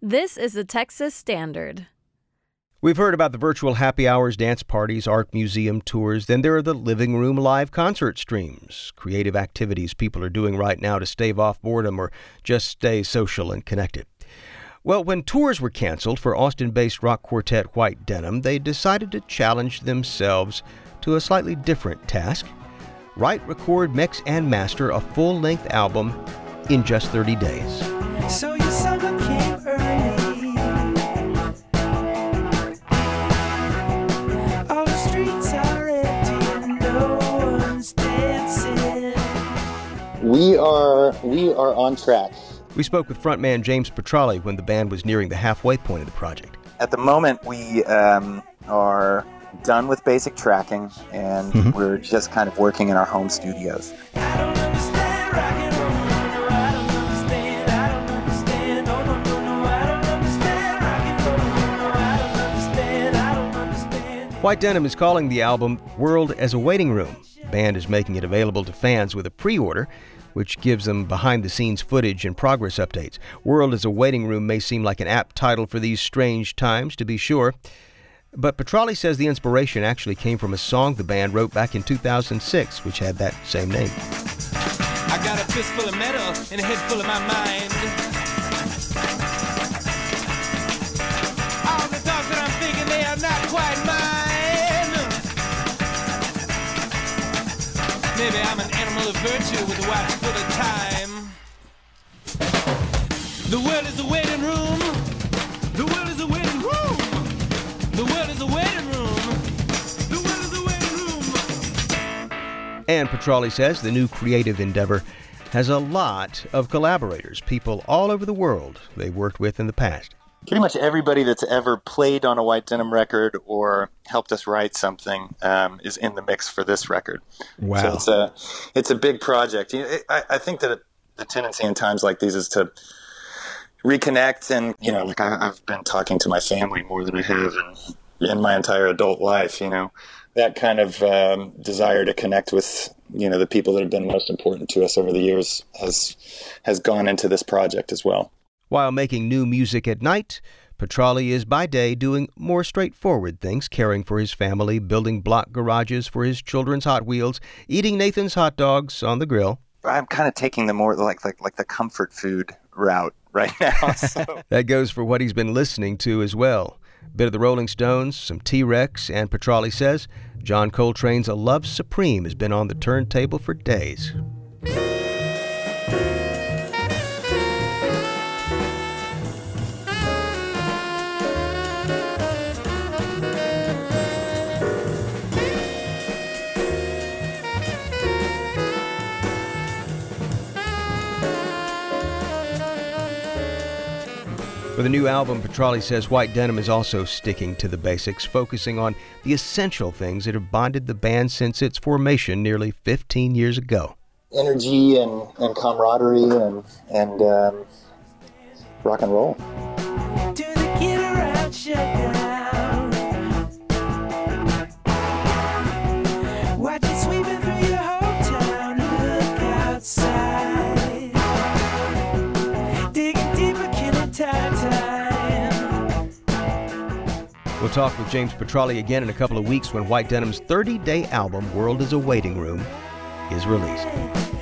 This is the Texas Standard. We've heard about the virtual happy hours, dance parties, art museum tours. Then there are the living room live concert streams, creative activities people are doing right now to stave off boredom or just stay social and connected. Well, when tours were canceled for Austin-based rock quartet White Denim, they decided to challenge themselves to a slightly different task. Write, record, mix, and master a full-length album in just 30 days. So your summer came early. All the streets are empty and no one's dancing. We are on track. We spoke with frontman James Petrali when the band was nearing the halfway point of the project. At the moment, we are done with basic tracking, and we're just kind of working in our home studios. I don't understand rock and roll. No, I don't understand. I don't understand. No, no, no, no. I don't understand rock and roll. No, I don't understand. I don't understand. White Denim is calling the album World as a Waiting Room. The band is making it available to fans with a pre-order, which gives them behind-the-scenes footage and progress updates. World as a Waiting Room may seem like an apt title for these strange times, to be sure. But Petrali says the inspiration actually came from a song the band wrote back in 2006, which had that same name. I got a fist full of metal and a head full of my mind. All the thoughts that I'm thinking, they are not quite mine. Maybe I'm an animal of virtue with a watch full of time. The world is a waiting room. The world is a waiting room. The world is a waiting room. The world is a waiting room. And Petrali says the new creative endeavor has a lot of collaborators, people all over the world they've worked with in the past. Pretty much everybody that's ever played on a White Denim record or helped us write something is in the mix for this record. Wow. So it's a big project. I think that the tendency in times like these is to reconnect, and like I've been talking to my family more than I have in my entire adult life. That kind of desire to connect with the people that have been most important to us over the years has gone into this project as well. While making new music at night, Petrali is by day doing more straightforward things, caring for his family, building block garages for his children's Hot Wheels, eating Nathan's hot dogs on the grill. I'm kind of taking the more like the comfort food route right now. So. That goes for what he's been listening to as well. A bit of the Rolling Stones, some T-Rex, and Petrali says John Coltrane's A Love Supreme has been on the turntable for days. For the new album, Petrali says White Denim is also sticking to the basics, focusing on the essential things that have bonded the band since its formation nearly 15 years ago. Energy and camaraderie and rock and roll. Do the get around shut down. Watch it sweeping through your hometown. Look outside. Digging deeper, killing time. We'll talk with James Petrali again in a couple of weeks when White Denim's 30-day album, World is a Waiting Room, is released.